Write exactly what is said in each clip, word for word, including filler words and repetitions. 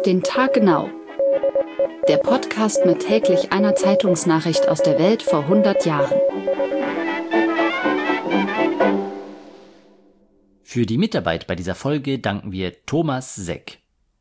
Auf den Tag genau. Der Podcast mit täglich einer Zeitungsnachricht aus der Welt vor hundert Jahren. Für die Mitarbeit bei dieser Folge danken wir Thomas Seck.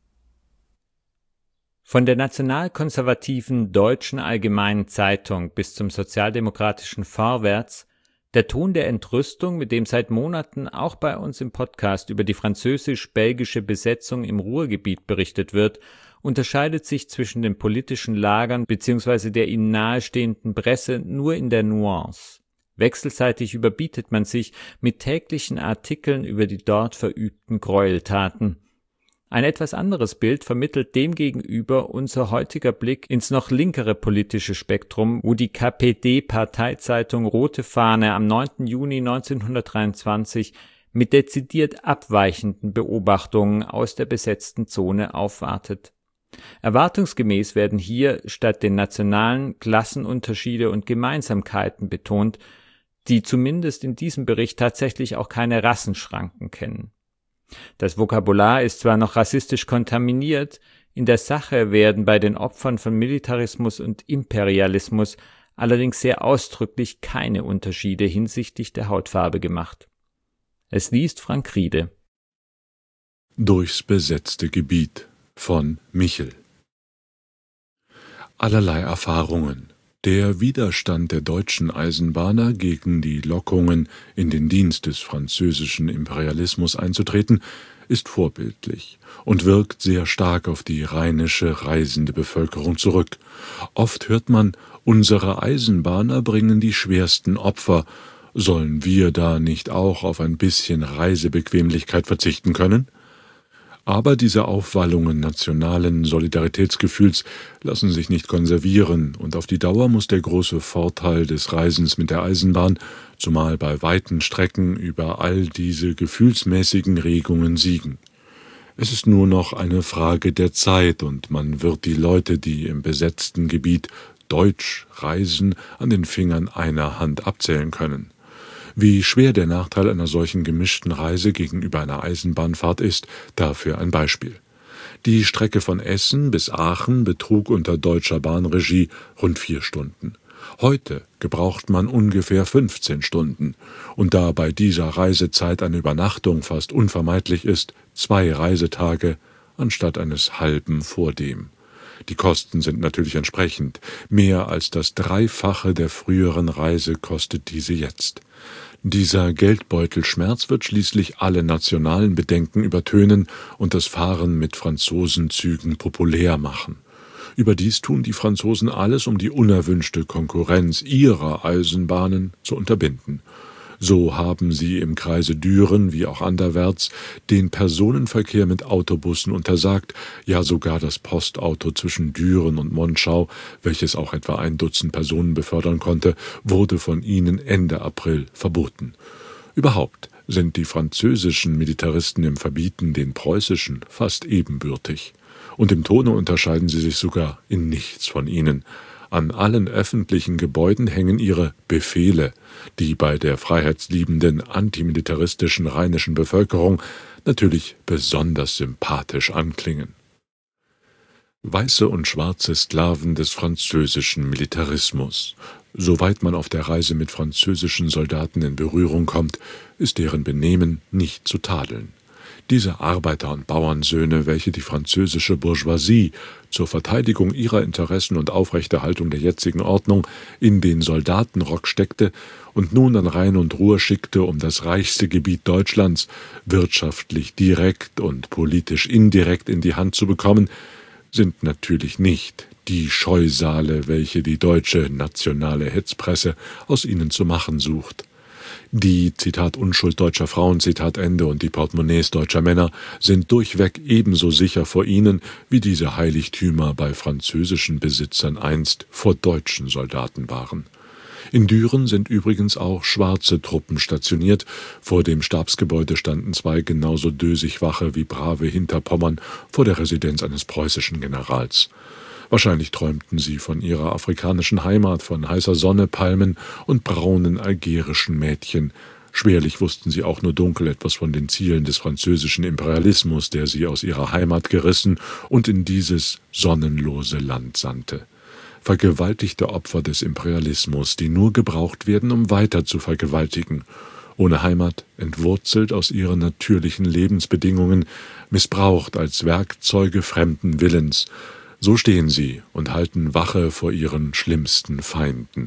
Von der nationalkonservativen Deutschen Allgemeinen Zeitung bis zum sozialdemokratischen Vorwärts, der Ton der Entrüstung, mit dem seit Monaten auch bei uns im Podcast über die französisch-belgische Besetzung im Ruhrgebiet berichtet wird, unterscheidet sich zwischen den politischen Lagern bzw. der ihnen nahestehenden Presse nur in der Nuance. Wechselseitig überbietet man sich mit täglichen Artikeln über die dort verübten Gräueltaten. Ein etwas anderes Bild vermittelt demgegenüber unser heutiger Blick ins noch linkere politische Spektrum, wo die K P D-Parteizeitung Rote Fahne am neunten Juni neunzehnhundertdreiundzwanzig mit dezidiert abweichenden Beobachtungen aus der besetzten Zone aufwartet. Erwartungsgemäß werden hier statt den nationalen Klassenunterschiede und Gemeinsamkeiten betont, die zumindest in diesem Bericht tatsächlich auch keine Rassenschranken kennen. Das Vokabular ist zwar noch rassistisch kontaminiert, in der Sache werden bei den Opfern von Militarismus und Imperialismus allerdings sehr ausdrücklich keine Unterschiede hinsichtlich der Hautfarbe gemacht. Es liest Frank Riede. Durchs besetzte Gebiet von Michel. Allerlei Erfahrungen. Der Widerstand der deutschen Eisenbahner gegen die Lockungen, in den Dienst des französischen Imperialismus einzutreten, ist vorbildlich und wirkt sehr stark auf die rheinische reisende Bevölkerung zurück. Oft hört man, unsere Eisenbahner bringen die schwersten Opfer. Sollen wir da nicht auch auf ein bisschen Reisebequemlichkeit verzichten können? Aber diese Aufwallungen nationalen Solidaritätsgefühls lassen sich nicht konservieren, und auf die Dauer muss der große Vorteil des Reisens mit der Eisenbahn, zumal bei weiten Strecken, über all diese gefühlsmäßigen Regungen siegen. Es ist nur noch eine Frage der Zeit, und man wird die Leute, die im besetzten Gebiet deutsch reisen, an den Fingern einer Hand abzählen können. Wie schwer der Nachteil einer solchen gemischten Reise gegenüber einer Eisenbahnfahrt ist, dafür ein Beispiel. Die Strecke von Essen bis Aachen betrug unter deutscher Bahnregie rund vier Stunden. Heute gebraucht man ungefähr fünfzehn Stunden. Und da bei dieser Reisezeit eine Übernachtung fast unvermeidlich ist, zwei Reisetage anstatt eines halben vordem. Die Kosten sind natürlich entsprechend. Mehr als das Dreifache der früheren Reise kostet diese jetzt. Dieser Geldbeutelschmerz wird schließlich alle nationalen Bedenken übertönen und das Fahren mit Franzosenzügen populär machen. Überdies tun die Franzosen alles, um die unerwünschte Konkurrenz ihrer Eisenbahnen zu unterbinden. So haben sie im Kreise Düren wie auch anderwärts den Personenverkehr mit Autobussen untersagt, ja sogar das Postauto zwischen Düren und Monschau, welches auch etwa ein Dutzend Personen befördern konnte, wurde von ihnen Ende April verboten. Überhaupt sind die französischen Militaristen im Verbieten den preußischen fast ebenbürtig. Und im Tone unterscheiden sie sich sogar in nichts von ihnen. An allen öffentlichen Gebäuden hängen ihre Befehle, die bei der freiheitsliebenden, antimilitaristischen rheinischen Bevölkerung natürlich besonders sympathisch anklingen. Weiße und schwarze Sklaven des französischen Militarismus. Soweit man auf der Reise mit französischen Soldaten in Berührung kommt, ist deren Benehmen nicht zu tadeln. Diese Arbeiter- und Bauernsöhne, welche die französische Bourgeoisie zur Verteidigung ihrer Interessen und Aufrechterhaltung der jetzigen Ordnung in den Soldatenrock steckte und nun an Rhein und Ruhr schickte, um das reichste Gebiet Deutschlands wirtschaftlich direkt und politisch indirekt in die Hand zu bekommen, sind natürlich nicht die Scheusale, welche die deutsche nationale Hetzpresse aus ihnen zu machen sucht. Die, Zitat, Unschuld deutscher Frauen, Zitat Ende, und die Portemonnaies deutscher Männer sind durchweg ebenso sicher vor ihnen, wie diese Heiligtümer bei französischen Besitzern einst vor deutschen Soldaten waren. In Düren sind übrigens auch schwarze Truppen stationiert. Vor dem Stabsgebäude standen zwei genauso dösig wache wie brave Hinterpommern vor der Residenz eines preußischen Generals. Wahrscheinlich träumten sie von ihrer afrikanischen Heimat, von heißer Sonne, Palmen und braunen algerischen Mädchen. Schwerlich wussten sie auch nur dunkel etwas von den Zielen des französischen Imperialismus, der sie aus ihrer Heimat gerissen und in dieses sonnenlose Land sandte. Vergewaltigte Opfer des Imperialismus, die nur gebraucht werden, um weiter zu vergewaltigen. Ohne Heimat, entwurzelt aus ihren natürlichen Lebensbedingungen, missbraucht als Werkzeuge fremden Willens. So stehen sie und halten Wache vor ihren schlimmsten Feinden.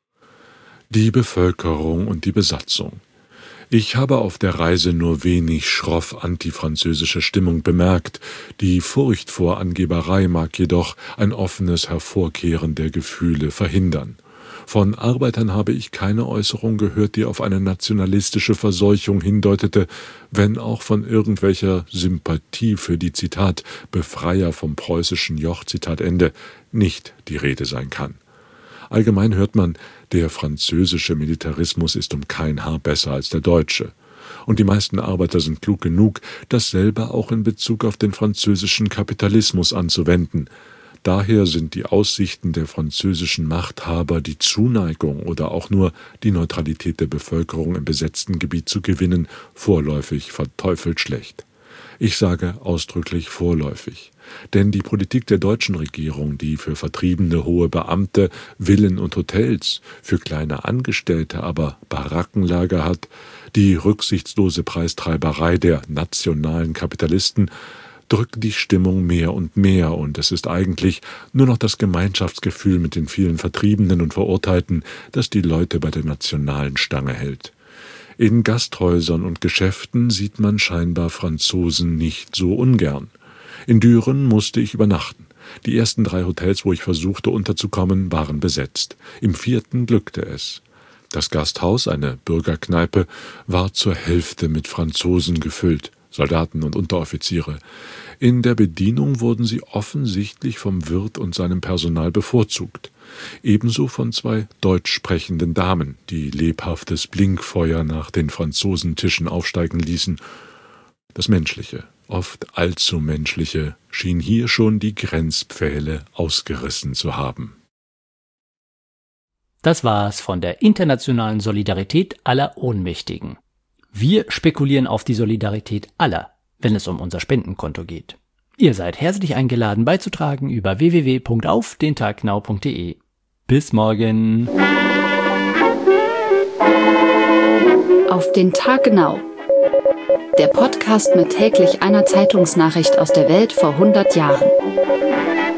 Die Bevölkerung und die Besatzung. Ich habe auf der Reise nur wenig schroff antifranzösische Stimmung bemerkt. Die Furcht vor Angeberei mag jedoch ein offenes Hervorkehren der Gefühle verhindern. Von Arbeitern habe ich keine Äußerung gehört, die auf eine nationalistische Verseuchung hindeutete, wenn auch von irgendwelcher Sympathie für die, Zitat, Befreier vom preußischen Joch, Zitat Ende, nicht die Rede sein kann. Allgemein hört man, der französische Militarismus ist um kein Haar besser als der deutsche. Und die meisten Arbeiter sind klug genug, dasselbe auch in Bezug auf den französischen Kapitalismus anzuwenden. Daher sind die Aussichten der französischen Machthaber, die Zuneigung oder auch nur die Neutralität der Bevölkerung im besetzten Gebiet zu gewinnen, vorläufig verteufelt schlecht. Ich sage ausdrücklich vorläufig. Denn die Politik der deutschen Regierung, die für vertriebene hohe Beamte Villen und Hotels, für kleine Angestellte aber Barackenlager hat, die rücksichtslose Preistreiberei der nationalen Kapitalisten, drückt die Stimmung mehr und mehr, und es ist eigentlich nur noch das Gemeinschaftsgefühl mit den vielen Vertriebenen und Verurteilten, das die Leute bei der nationalen Stange hält. In Gasthäusern und Geschäften sieht man scheinbar Franzosen nicht so ungern. In Düren musste ich übernachten. Die ersten drei Hotels, wo ich versuchte unterzukommen, waren besetzt. Im vierten glückte es. Das Gasthaus, eine Bürgerkneipe, war zur Hälfte mit Franzosen gefüllt, Soldaten und Unteroffiziere. In der Bedienung wurden sie offensichtlich vom Wirt und seinem Personal bevorzugt. Ebenso von zwei deutsch sprechenden Damen, die lebhaftes Blinkfeuer nach den Franzosentischen aufsteigen ließen. Das Menschliche, oft allzu Menschliche, schien hier schon die Grenzpfähle ausgerissen zu haben. Das war's von der internationalen Solidarität aller Ohnmächtigen. Wir spekulieren auf die Solidarität aller, wenn es um unser Spendenkonto geht. Ihr seid herzlich eingeladen beizutragen über w w w punkt auf den tag genau punkt de. Bis morgen. Auf den Tag genau. Der Podcast mit täglich einer Zeitungsnachricht aus der Welt vor hundert Jahren.